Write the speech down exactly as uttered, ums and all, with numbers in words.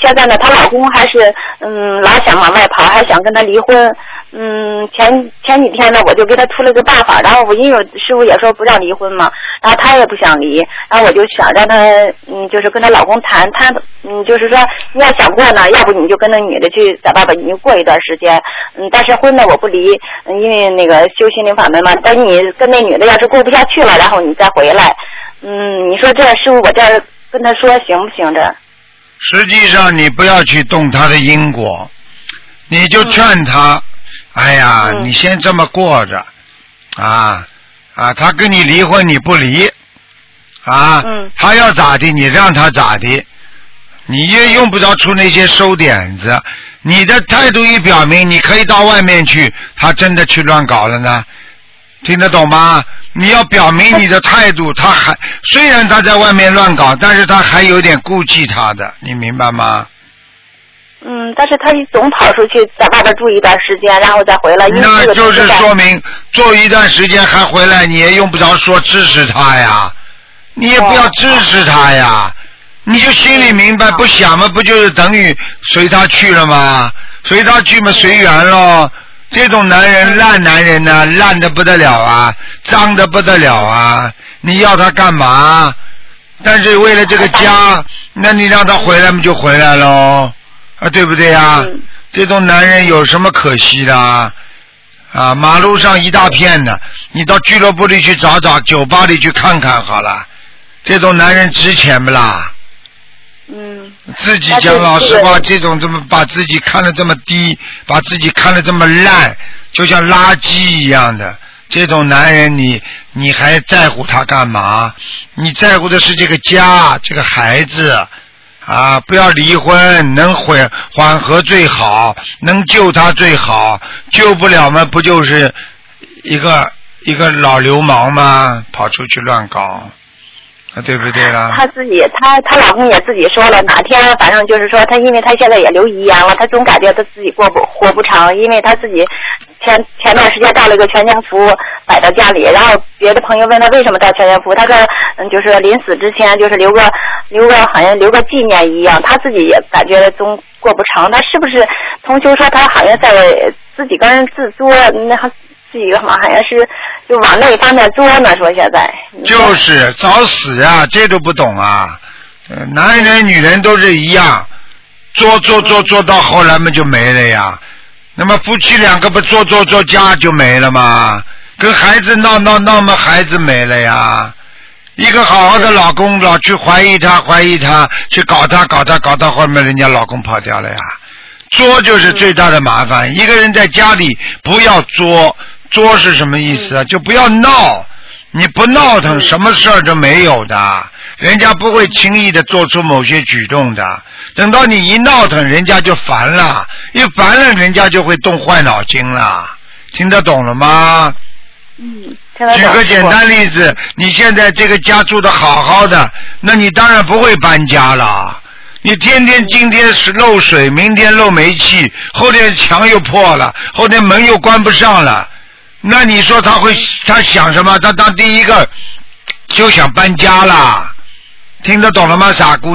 现在呢，她老公还是嗯老想往外跑，还想跟她离婚。嗯，前前几天呢，我就给她出了个办法，然后我因为师傅也说不让离婚嘛，然后她也不想离，然后我就想让她嗯，就是跟她老公谈谈，嗯，就是说你要想过呢，要不你就跟那女的去找爸爸，你就过一段时间，嗯，但是婚呢我不离，嗯，因为那个修心灵法门嘛，等你跟那女的要是过不下去了，然后你再回来，嗯，你说这师傅我这跟他说行不行？这实际上你不要去动他的因果，你就劝他。嗯哎呀、嗯，你先这么过着，啊啊，他跟你离婚你不离，啊，嗯、他要咋的你让他咋的，你也用不着出那些馊点子。你的态度一表明，你可以到外面去，他真的去乱搞了呢，听得懂吗？你要表明你的态度，他还虽然他在外面乱搞，但是他还有点顾忌他的，你明白吗？ 嗯，但是他总跑出去在外边住一段时间，然后再回来。 那就是说明住一段时间还回来，你也用不着说支持他呀，你也不要支持他呀，你就心里明白，不想嘛，不就是等于随他去了吗？随他去嘛，随缘咯。这种男人烂男人呢，烂得不得了啊，脏得不得了啊，你要他干嘛？但是为了这个家，那你让他回来嘛，就回来咯。啊，对不对呀、嗯？这种男人有什么可惜的啊？啊，马路上一大片的，你到俱乐部里去找找，酒吧里去看看好了。这种男人值钱不啦？ 嗯。 自己讲老实话，这种这么把自己看得这么低，把自己看得这么烂，就像垃圾一样的，这种男人你你还在乎他干嘛？你在乎的是这个家，这个孩子。啊，不要离婚，能缓缓和最好，能救他最好，救不了嘛，不就是一个一个老流氓吗？跑出去乱搞，啊，对不对啦？ 她自己，她她老公也自己说了，哪天反正就是说，她因为她现在也留遗言了，她总感觉她自己过不活不长，因为她自己前前段时间到了一个全家福摆到家里，然后别的朋友问她为什么到全家福，她说嗯，就是临死之前就是留个留个好像留个纪念一样，她自己也感觉总过不长，她是不是同修说她好像在自己跟人自作，那自己好像是就往那方面作呢？说现在就是找死啊，这都不懂啊！呃、男人女人都是一样，作作作作到后来嘛就没了呀。那么夫妻两个不作作作家就没了吗？跟孩子闹闹闹嘛，孩子没了呀。一个好好的老公老去怀疑他怀疑他，去搞他搞他搞到后面人家老公跑掉了呀。作就是最大的麻烦。一个人在家里不要作，作是什么意思啊？就不要闹，你不闹腾什么事儿都没有的，人家不会轻易的做出某些举动的。等到你一闹腾，人家就烦了，一烦了人家就会动坏脑筋了。听得懂了吗？ 嗯， 举个简单例子，你现在这个家住得好好的，那你当然不会搬家了。你天天今天是漏水，明天漏煤气，后天墙又破了，后天门又关不上了，那你说他会他想什么？他当第一个就想搬家啦。听得懂了吗，傻姑娘？